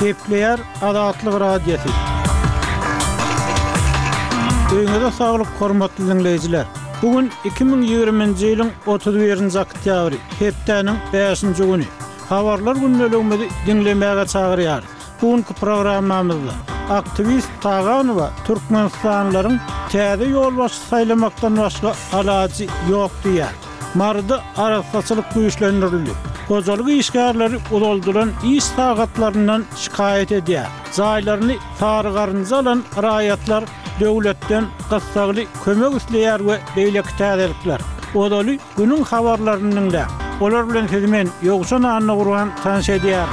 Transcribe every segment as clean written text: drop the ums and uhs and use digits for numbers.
Kepler Adatlyk radiosu. Öňüňizde saglyk, hormatly dinleyijiler. Bugün 2020-nji ýylyň 31-nji oktýabry, hepdeniň 5-nji güni. Habarlar günnelegimizi dinlemäge çagyrýar. Bugünkü programmamyzda aktivist Taganowa Türkmenistanlaryň täze ýolbaşy saýlamakdan başga alajy ýok diýär. Marda araççylyk güýçlendirildi. Gozalyk işgärleri ululduran iş sagatlaryndan şikayet edýär. Zaýlaryny sarıgarynja alan raýatlar döwletden gassagly kömek isleýär we beýleki täzelikler. Odaly günüň habarlarynyň da olar bilen hizmet ýokşan anna gurgan tanış edýär.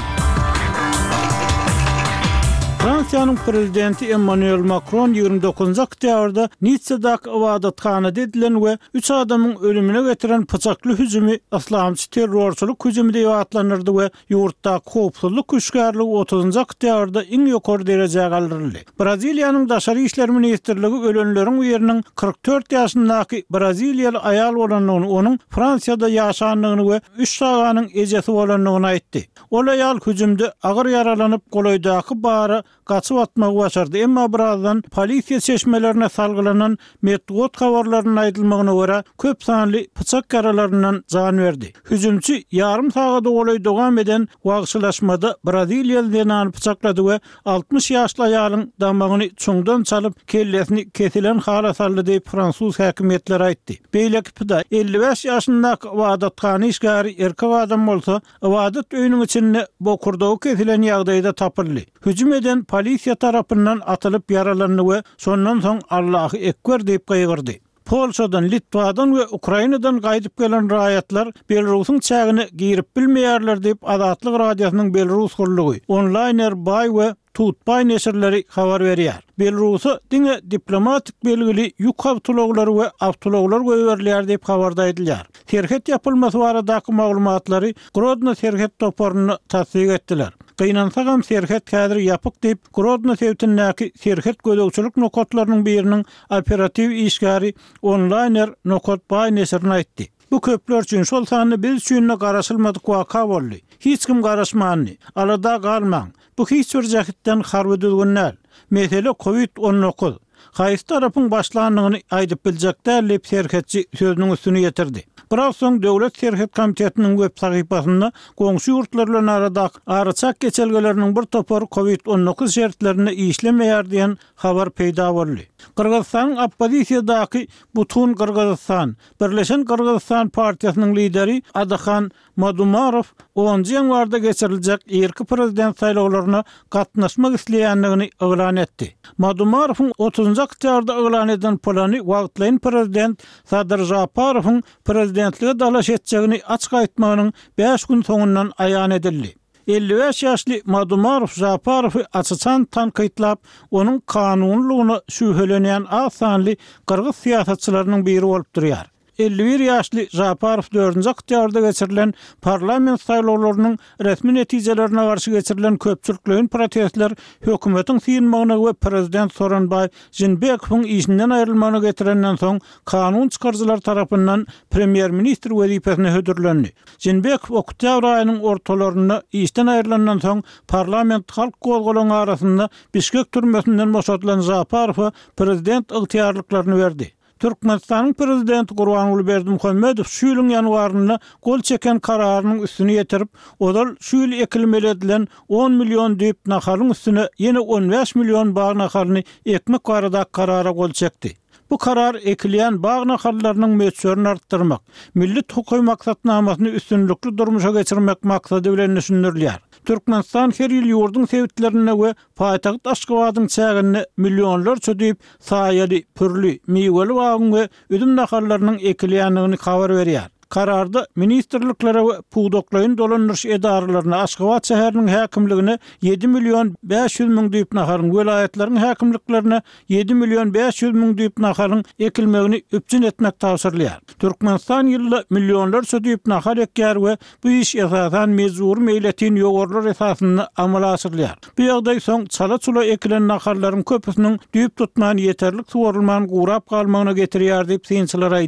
Fransiýanyň prezidenti Emmanuel Macron 29 oktýabrda Nicce'daki ibadathanada edilen we 3 adamyň ölümine getiren pyçakly hüjümi islamçy terrorçylyk hüjümi diýip atlanyrdy we ýurtdaky howpsuzlyk güýçlärligi 30 oktýabrda iň ýokary derejäge galdyryldy. Braziliýanyň daşary işler ministrligi ölenleriň ýeriniň 44 ýaşyndaky Braziliýaly aýal bolanyny, onuň Fransiyada ýaşanlygyny we 3 saganyň ejesi bolanyny aýtdy. Ol aýal hüjümde agyr yaralanyp golaýdaky bara gaçyp atmagy başardy. Emma birazdan polisiýa çeşmelerine salgylanan medeniýet habarlarynyň aýdylmagyna görä köp sanly pyçak yaralaryndan jan berdi. Hüjümçi ýarym sagada golaýdagan eden wagşylaşmada Braziliýaly denany pyçaklady we 60 ýaşly aýalyň damagyny çuňdan çalyp kellesini kesilen hala saldy diýip fransuz häkimetleri aýtdy. Beýleki pida 55 ýaşyndaky ibadatkhana işgäri erkek adam bolsa, ibadat öýüniň içinde bokurdagy kesilen ýagdaýda tapyldy. Hüjüm eden polisiýa tarapyndan atılıp yaralandy we sondan soň Allahy ekber diýip gaýgyrdy. Polşadan, Litwadan we Ukrainadan gaýdyp gelen raýatlar Belarusyň çägini girip bilmeýärler diýip Adatlyk radiosynyň Belarus gurulugy onlaýner bay we tutpay neşirleri habar berýär. Belarusy diňe diplomatik belgili ýük awtologlar we awtologlar göwerilýär diýip habarda edilýär. Terhet ýapylmasy baradaky maglumatlary Grodno terhet toporuny tasdiq etdiler. Gynansa serhet häzir ýapyk diýip Grodno sewtindäki serhet gödөгçülük nokatlarynyň biriniň operativ işgäri onlaýner nokat bay neşirine aýtdy. Bu köpler üçin şol sany biz üçin garaşylmadyk waka boldy. Hiç kim garaşmandy. Alada galmaň. Bu hiç bir jahitden harby düzgünler. Mesele Covid-19. Haýsy tarapyň başlanýyny aýdyp biljekler diýip serhetçi sözüniň üstüne ýetirdi. Biraz soň Döwlet Serhet Komitetiniň web sahypasynda goňşy ýurtlarla arada araçak geçelgeleriniň bir topory Covid-19 şertlerini işlemeýär diýen habar peýda boldy. Kırgızstanyň oppozisiýadaky Butun Kırgızstan, Birleşen Kırgızstan partiýasynyň lideri Adahan Madumarov 10 ýanwarda geçiriljek erki prezident saýlawlaryna gatnaşmak isleýändigini elan etdi. Madumarowyň 30 oktýabrda elan eden plany wagtlaýan prezident Sadyr Japarowyň prezidentlige dalaş etjegini açyk aýtmagynyň 5 gün soňundan aýan edildi. 55 ýaşly Madumarov Japarowy açyçan tanqytlap, onuň kanunlygyny şüphelenýän az sanly kyrgyz siýasatçylarynyň biri bolup durýar. 51 ýaşly Japarov 4-nji oktýabrda geçirilen parlament saýlawlarynyň resmi netijelerine garşy geçirilen köpçülikliň protestler hökümetiň synmagyna we prezident Soronbay Jeenbekowyň işinden aýrylmagyna getirenden soň kanun çykarjylar tarapyndan premier ministr wezipesine hödürlendi. Jeenbekow oktýabr aýynyň ortalaryna işden aýrylandan soň parlament halk gozgolany arasynda Bişkek türmesinden boşatylan Japarowa prezident ygtyarlyklaryny berdi. Türkmenistanyň prezidenti Gurbanuly Berdimuhammedow şu ýylyň ýanwarynda gol çeken kararynyň üstüne ýetirip, odal şu ýyl ekilmeli edilen 10 million diýip nahalyň üstüne ýene 15 million bağ nahalyny ekmek baradaky karara gol çekdi. Bu karar ekilýän bağ nahallarynyň möçürini artdyrmak, millet hukuky maksatnamasyny üstünlikli durmuşa geçirmek maksady bilen düşündirilýär. Türkmenistan her ýyl ýurdun sewitlerine we paýtagyt Aşgabatyň çägini millionlarça diýip saýaly, pürli, miweli bagyň we üdüm nahallarynyň ekilýändigini habar berýär. Kararda ministerliklere ve puğdoklaryň dolandyryş edaralaryna Aşgabat şäheriniň häkimligine 7 milyon 500 000 diýip naharyň, welaýatlariň häkimliklerine 7 milyon 500 000 diýip naharyň ekilmegini öpçün etmek tawsyrlýar. Türkmenistan ýylda millionlarça diýip nahar ekýär we bu iş esasan mezur meýletin ýogorlar esasyny amala asyrlýar. Bu ýagdaý soň çala-çula ekilen naharlaryň köpüsiniň diýip tutman ýeterlik suwarylman gurap galmagyna getirýär diýip synçylar